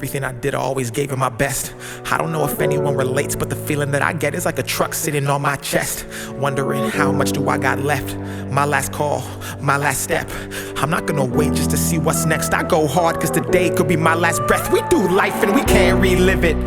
Everything I did, I always gave it my best. I don't know if anyone relates, but the feeling that I get is like a truck sitting on my chest. Wondering how much do I got left? My last call, my last step. I'm not gonna wait just to see what's next. I go hard cause today could be my last breath. We do life and we can't relive it.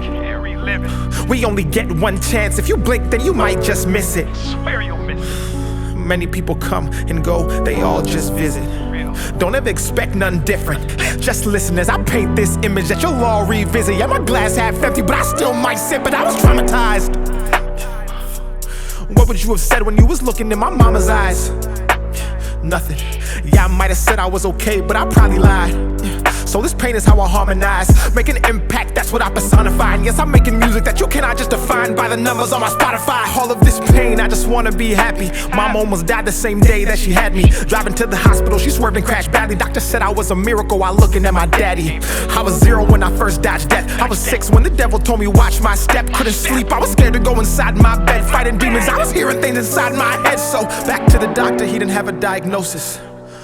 We only get one chance. If you blink, then you might just miss it. Swear you'll miss it. Many people come and go, they all just visit. Don't ever expect nothing different. Just listen as I paint this image that you'll all revisit. Yeah, my glass half empty, but I still might sip. But I was traumatized. What would you have said when you was looking in my mama's eyes? Nothing. Yeah, I might have said I was okay, but I probably lied. So this pain is how I harmonize. Make an impact, that's what I personify. And yes, I'm making music that you cannot just define by the numbers on my Spotify. All of this pain, I just wanna be happy. Mom almost died the same day that she had me. Driving to the hospital, she swerved and crashed badly. Doctor said I was a miracle while looking at my daddy. I was 0 when I first dodged death. I was 6 when the devil told me watch my step. Couldn't sleep, I was scared to go inside my bed. Fighting demons, I was hearing things inside my head. So back to the doctor, he didn't have a diagnosis.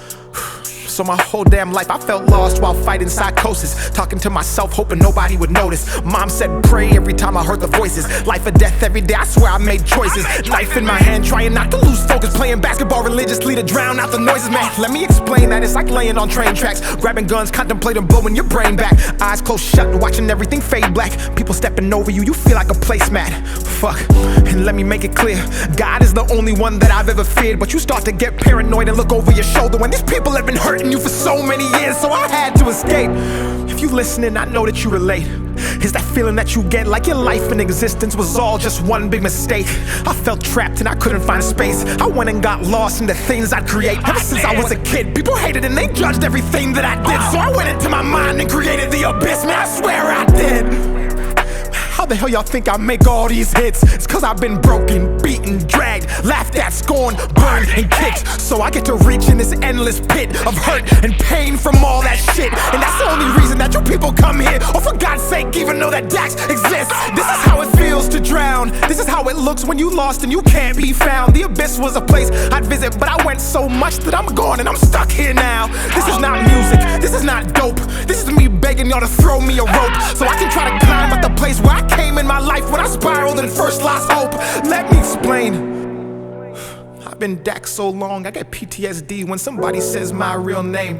So my whole damn life I felt lost while fighting psychosis. Talking to myself, hoping nobody would notice. Mom said pray every time I heard the voices. Life or death every day, I swear I made choices. Knife in my hand, trying not to lose focus. Playing basketball religiously to drown out the noises, man. Let me explain that it's like laying on train tracks. Grabbing guns, contemplating blowing your brain back. Eyes closed shut, watching everything fade black. People stepping over you, you feel like a placemat. Fuck, and let me make it clear. God is the only one that I've ever feared. But you start to get paranoid and look over your shoulder when these people have been hurting you for so many years, so I had to escape. If you listening, I know that you relate. Is that feeling that you get like your life and existence was all just one big mistake? I felt trapped and I couldn't find space. I went and got lost in the things I'd create. Ever since I was a kid, people hated and they judged everything that I did. So I went into my mind and created the abyss, man, I swear I did. How the hell y'all think I make all these hits? It's cause I've been broken, beaten, dragged, laughed at, scorned, burned, and kicked. So I get to reach in this endless pit of hurt and pain from all that shit. And that's the only reason that you people come here. Oh, for God's sake, even know that Dax exists. This is how it feels to drown. This is how it looks when you lost and you can't be found. The abyss was a place I'd visit, but I went so much that I'm gone and I'm stuck here now. This is not music, this is not dope. This is me begging y'all to throw me a rope so I can try to climb up the place where I came in my life when I spiraled and first lost hope. Let me explain. I've been Dax so long, I get PTSD when somebody says my real name.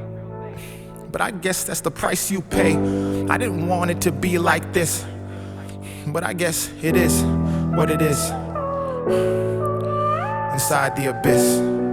But I guess that's the price you pay. I didn't want it to be like this, but I guess it is what it is. Inside the abyss.